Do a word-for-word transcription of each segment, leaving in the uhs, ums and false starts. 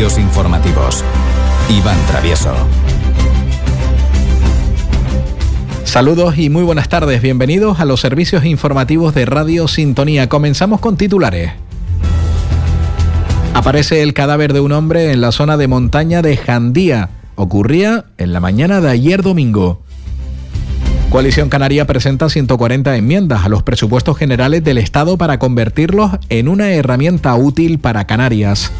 Servicios informativos. Iván Travieso. Saludos y muy buenas tardes. Bienvenidos a los servicios informativos de Radio Sintonía. Comenzamos con titulares. Aparece el cadáver de un hombre en la zona de montaña de Jandía. Ocurría en la mañana de ayer domingo. Coalición Canaria presenta ciento cuarenta enmiendas a los presupuestos generales del Estado para convertirlos en una herramienta útil para Canarias.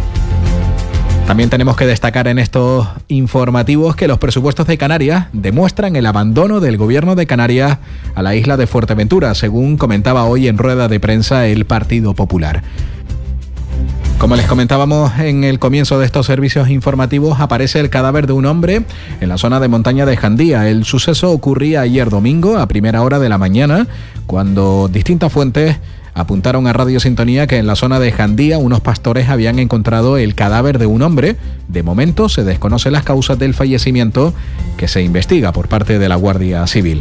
También tenemos que destacar en estos informativos que los presupuestos de Canarias demuestran el abandono del gobierno de Canarias a la isla de Fuerteventura, según comentaba hoy en rueda de prensa el Partido Popular. Como les comentábamos en el comienzo de estos servicios informativos, aparece el cadáver de un hombre en la zona de montaña de Jandía. El suceso ocurría ayer domingo a primera hora de la mañana, cuando distintas fuentes apuntaron a Radio Sintonía que en la zona de Jandía unos pastores habían encontrado el cadáver de un hombre. De momento se desconocen las causas del fallecimiento, que se investiga por parte de la Guardia Civil.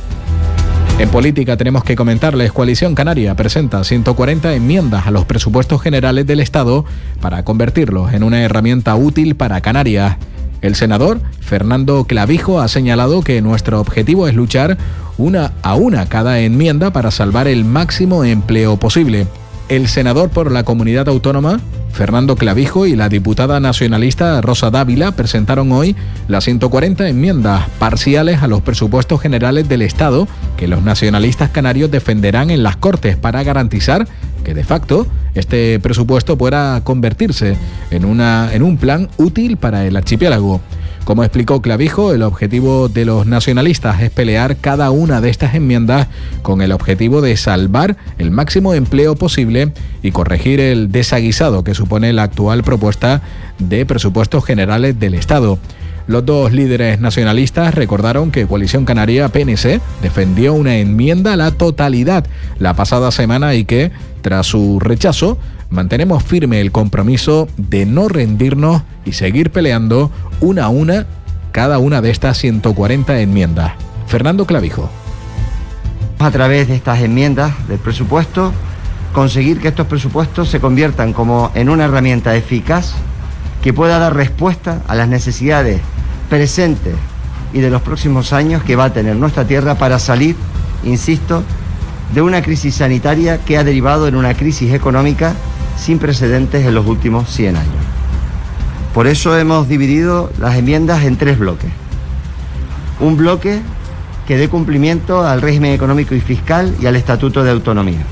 En política tenemos que comentarles, Coalición Canaria presenta ciento cuarenta enmiendas a los presupuestos generales del Estado para convertirlos en una herramienta útil para Canarias. El senador Fernando Clavijo ha señalado que nuestro objetivo es luchar una a una cada enmienda para salvar el máximo empleo posible. El senador por la Comunidad Autónoma, Fernando Clavijo, y la diputada nacionalista Rosa Dávila presentaron hoy las ciento cuarenta enmiendas parciales a los presupuestos generales del Estado que los nacionalistas canarios defenderán en las Cortes para garantizar que de facto este presupuesto pueda convertirse en, una, en un plan útil para el archipiélago. Como explicó Clavijo, el objetivo de los nacionalistas es pelear cada una de estas enmiendas con el objetivo de salvar el máximo empleo posible y corregir el desaguisado que supone la actual propuesta de presupuestos generales del Estado. Los dos líderes nacionalistas recordaron que Coalición Canaria P N C defendió una enmienda a la totalidad la pasada semana y que, tras su rechazo, mantenemos firme el compromiso de no rendirnos y seguir peleando una a una cada una de estas ciento cuarenta enmiendas. Fernando Clavijo. A través de estas enmiendas del presupuesto, conseguir que estos presupuestos se conviertan como en una herramienta eficaz que pueda dar respuesta a las necesidades presentes y de los próximos años que va a tener nuestra tierra para salir, insisto, de una crisis sanitaria que ha derivado en una crisis económica sin precedentes en los últimos cien años. Por eso hemos dividido las enmiendas en tres bloques. Un bloque que dé cumplimiento al régimen económico y fiscal y al Estatuto de Autonomía,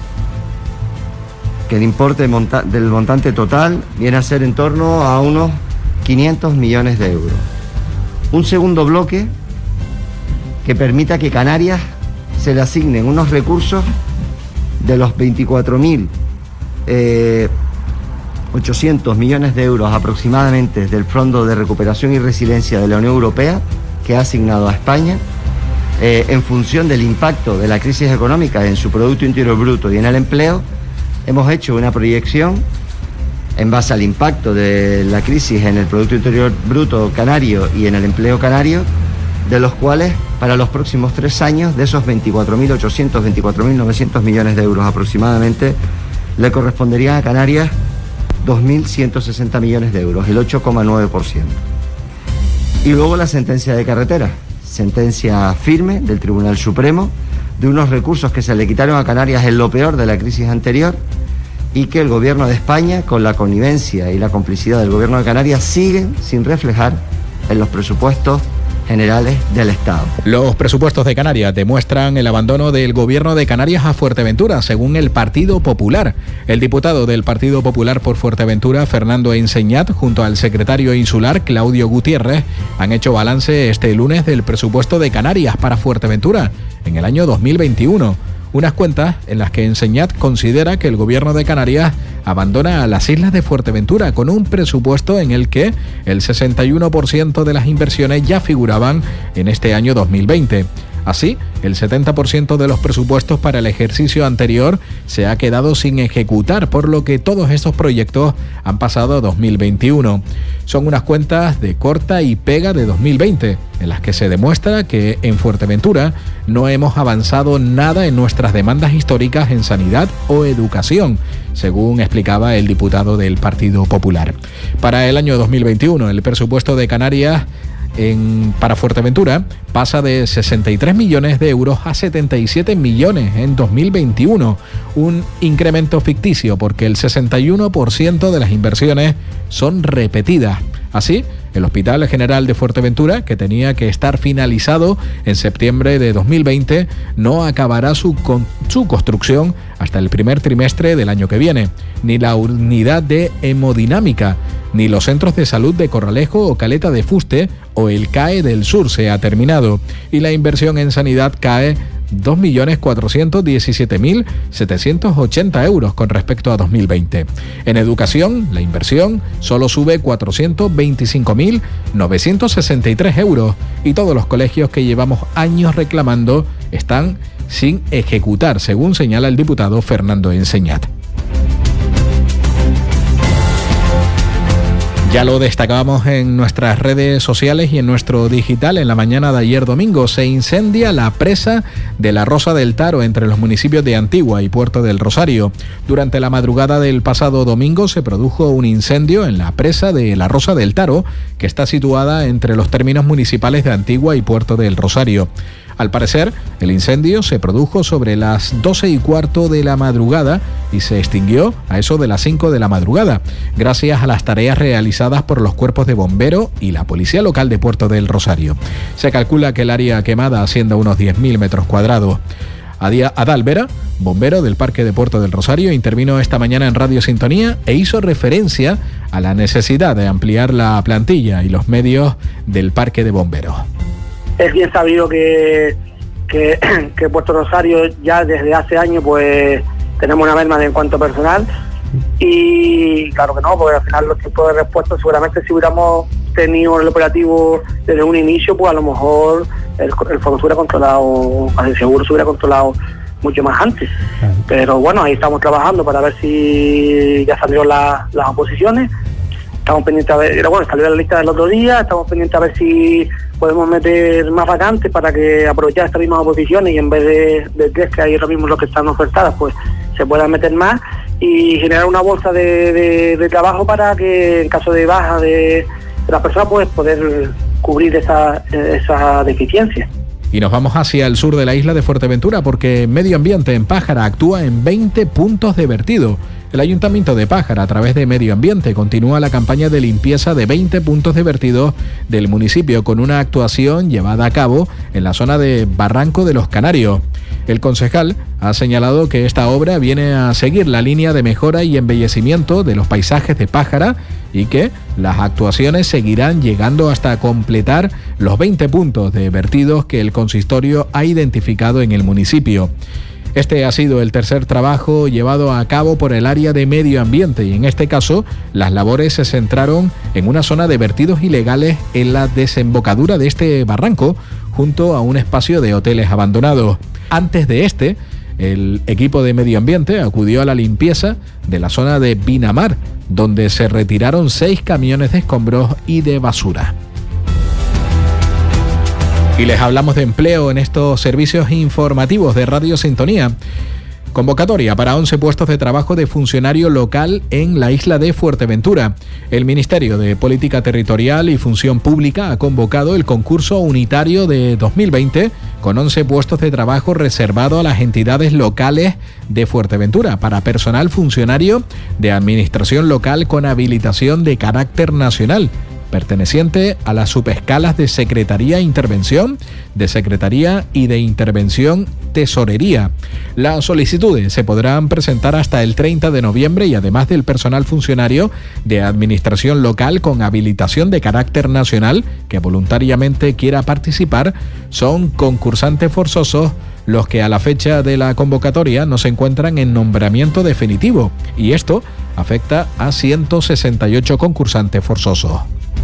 que el importe monta- del montante total viene a ser en torno a unos quinientos millones de euros. Un segundo bloque que permita que Canarias se le asignen unos recursos de los veinticuatro mil ochocientos millones de euros aproximadamente del Fondo de Recuperación y Resiliencia de la Unión Europea, que ha asignado a España, eh, en función del impacto de la crisis económica en su Producto Interior Bruto y en el empleo. Hemos hecho una proyección en base al impacto de la crisis en el Producto Interior Bruto canario y en el empleo canario, de los cuales para los próximos tres años, de esos veinticuatro mil ochocientos, veinticuatro mil novecientos millones de euros aproximadamente, le corresponderían a Canarias dos mil ciento sesenta millones de euros, el ocho coma nueve por ciento. Y luego la sentencia de carretera, sentencia firme del Tribunal Supremo, de unos recursos que se le quitaron a Canarias en lo peor de la crisis anterior y que el Gobierno de España, con la connivencia y la complicidad del Gobierno de Canarias, siguen sin reflejar en los presupuestos generales del Estado. Los presupuestos de Canarias demuestran el abandono del gobierno de Canarias a Fuerteventura, según el Partido Popular. El diputado del Partido Popular por Fuerteventura, Fernando Enseñat, junto al secretario insular, Claudio Gutiérrez, han hecho balance este lunes del presupuesto de Canarias para Fuerteventura en el año dos mil veintiuno. Unas cuentas en las que Enseñat considera que el gobierno de Canarias abandona a las islas de Fuerteventura con un presupuesto en el que el sesenta y uno por ciento de las inversiones ya figuraban en este año dos mil veinte. Así, el setenta por ciento de los presupuestos para el ejercicio anterior se ha quedado sin ejecutar, por lo que todos estos proyectos han pasado a dos mil veintiuno. Son unas cuentas de corta y pega de dos mil veinte, en las que se demuestra que en Fuerteventura no hemos avanzado nada en nuestras demandas históricas en sanidad o educación, según explicaba el diputado del Partido Popular. Para el año dos mil veintiuno, el presupuesto de Canarias En, para Fuerteventura pasa de sesenta y tres millones de euros a setenta y siete millones en dos mil veintiuno, un incremento ficticio porque el sesenta y uno por ciento de las inversiones son repetidas. Así, el Hospital General de Fuerteventura, que tenía que estar finalizado en septiembre de dos mil veinte, no acabará su, con, su construcción hasta el primer trimestre del año que viene. Ni la unidad de hemodinámica, ni los centros de salud de Corralejo o Caleta de Fuste o el C A E del Sur se ha terminado. Y la inversión en sanidad cae dos millones cuatrocientos diecisiete mil setecientos ochenta euros con respecto a dos mil veinte. En educación, la inversión solo sube cuatrocientos veinticinco mil novecientos sesenta y tres euros y todos los colegios que llevamos años reclamando están sin ejecutar, según señala el diputado Fernando Enseñat. Ya lo destacábamos en nuestras redes sociales y en nuestro digital en la mañana de ayer domingo. Se incendia la presa de la Rosa del Taro entre los municipios de Antigua y Puerto del Rosario. Durante la madrugada del pasado domingo se produjo un incendio en la presa de la Rosa del Taro, que está situada entre los términos municipales de Antigua y Puerto del Rosario. Al parecer, el incendio se produjo sobre las doce y cuarto de la madrugada y se extinguió a eso de las cinco de la madrugada, gracias a las tareas realizadas por los cuerpos de bomberos y la policía local de Puerto del Rosario. Se calcula que el área quemada asciende a unos diez mil metros cuadrados. Adal Vera, bombero del Parque de Puerto del Rosario, intervino esta mañana en Radio Sintonía e hizo referencia a la necesidad de ampliar la plantilla y los medios del Parque de Bomberos. Es bien sabido que, que, que Puerto Rosario ya desde hace años pues tenemos una merma en cuanto a personal y claro que no, porque al final los tiempos de respuesta seguramente si hubiéramos tenido el operativo desde un inicio pues a lo mejor el, el fuego se hubiera controlado, casi seguro se hubiera controlado mucho más antes. Pero bueno, ahí estamos trabajando para ver si ya salieron la, las oposiciones. Estamos pendientes a ver, bueno, salió la lista del otro día, estamos pendientes a ver si podemos meter más vacantes para que aprovechar estas mismas oposiciones y en vez de, de tres que hay ahora mismo los que están ofertadas, pues se puedan meter más y generar una bolsa de, de, de trabajo para que en caso de baja de, de las personas pues poder cubrir esa, esa deficiencia. Y nos vamos hacia el sur de la isla de Fuerteventura porque Medio Ambiente en Pájara actúa en veinte puntos de vertido. El Ayuntamiento de Pájara, a través de Medio Ambiente, continúa la campaña de limpieza de veinte puntos de vertido del municipio con una actuación llevada a cabo en la zona de Barranco de los Canarios. El concejal ha señalado que esta obra viene a seguir la línea de mejora y embellecimiento de los paisajes de Pájara y que las actuaciones seguirán llegando hasta completar los veinte puntos de vertidos que el consistorio ha identificado en el municipio. Este ha sido el tercer trabajo llevado a cabo por el área de Medio Ambiente y en este caso las labores se centraron en una zona de vertidos ilegales en la desembocadura de este barranco junto a un espacio de hoteles abandonados. Antes de este, el equipo de Medio Ambiente acudió a la limpieza de la zona de Binamar, donde se retiraron seis camiones de escombros y de basura. Y les hablamos de empleo en estos servicios informativos de Radio Sintonía. Convocatoria para once puestos de trabajo de funcionario local en la isla de Fuerteventura. El Ministerio de Política Territorial y Función Pública ha convocado el concurso unitario de dos mil veinte con once puestos de trabajo reservado a las entidades locales de Fuerteventura para personal funcionario de administración local con habilitación de carácter nacional, perteneciente a las subescalas de Secretaría Intervención, de Secretaría y de Intervención Tesorería. Las solicitudes se podrán presentar hasta el treinta de noviembre y además del personal funcionario de administración local con habilitación de carácter nacional que voluntariamente quiera participar, son concursantes forzosos los que a la fecha de la convocatoria no se encuentran en nombramiento definitivo y esto afecta a ciento sesenta y ocho concursantes forzosos.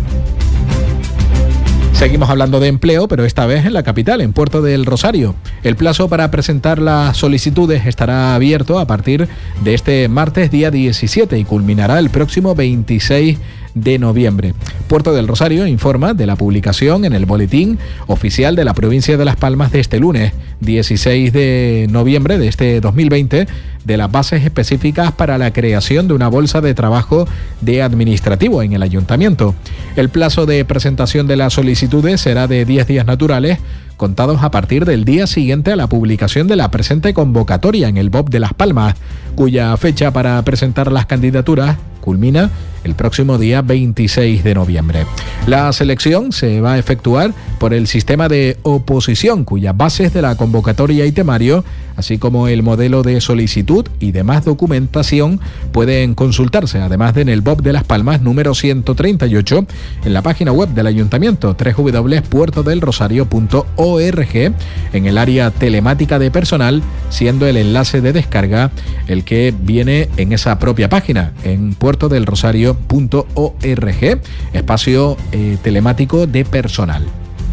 Seguimos hablando de empleo, pero esta vez en la capital, en Puerto del Rosario. El plazo para presentar las solicitudes estará abierto a partir de este martes día diecisiete y culminará el próximo veintiséis de noviembre. Puerto del Rosario informa de la publicación en el boletín oficial de la provincia de Las Palmas de este lunes, dieciséis de noviembre de este dos mil veinte, de las bases específicas para la creación de una bolsa de trabajo de administrativo en el ayuntamiento. El plazo de presentación de las solicitudes será de diez días naturales, contados a partir del día siguiente a la publicación de la presente convocatoria en el B O P de Las Palmas, cuya fecha para presentar las candidaturas culmina el próximo día veintiséis de noviembre. La selección se va a efectuar por el sistema de oposición, cuyas bases de la convocatoria y temario, así como el modelo de solicitud y demás documentación, pueden consultarse, además de en el B O P de Las Palmas número ciento treinta y ocho, en la página web del Ayuntamiento, doble u doble u doble u punto puerto del rosario punto org, en el área telemática de personal, siendo el enlace de descarga el que viene en esa propia página, en puerto del rosario punto org, espacio eh, telemático de personal.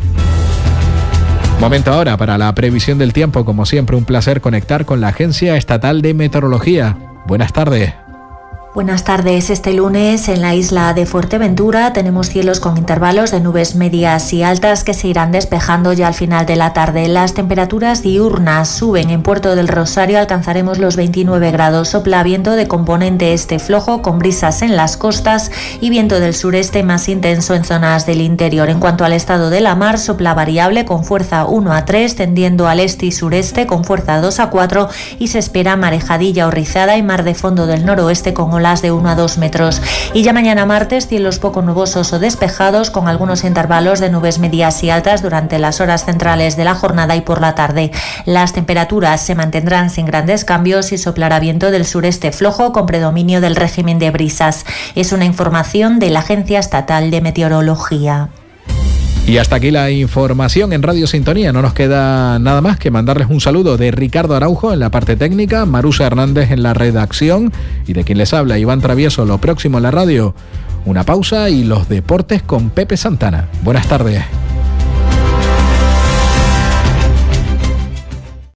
Momento ahora para la previsión del tiempo. Como siempre, un placer conectar con la Agencia Estatal de Meteorología. Buenas tardes. Buenas tardes. Este lunes en la isla de Fuerteventura tenemos cielos con intervalos de nubes medias y altas que se irán despejando ya al final de la tarde. Las temperaturas diurnas suben. En Puerto del Rosario alcanzaremos los veintinueve grados. Sopla viento de componente este flojo con brisas en las costas y viento del sureste más intenso en zonas del interior. En cuanto al estado de la mar, sopla variable con fuerza uno a tres, tendiendo al este y sureste con fuerza dos a cuatro, y se espera marejadilla o rizada y mar de fondo del noroeste con olas de uno a dos metros. Y ya mañana martes, cielos poco nubosos o despejados con algunos intervalos de nubes medias y altas durante las horas centrales de la jornada y por la tarde. Las temperaturas se mantendrán sin grandes cambios y soplará viento del sureste flojo con predominio del régimen de brisas. Es una información de la Agencia Estatal de Meteorología. Y hasta aquí la información en Radio Sintonía. No nos queda nada más que mandarles un saludo de Ricardo Araujo en la parte técnica, Marusa Hernández en la redacción y de quien les habla, Iván Travieso. Lo próximo en la radio, una pausa y los deportes con Pepe Santana. Buenas tardes.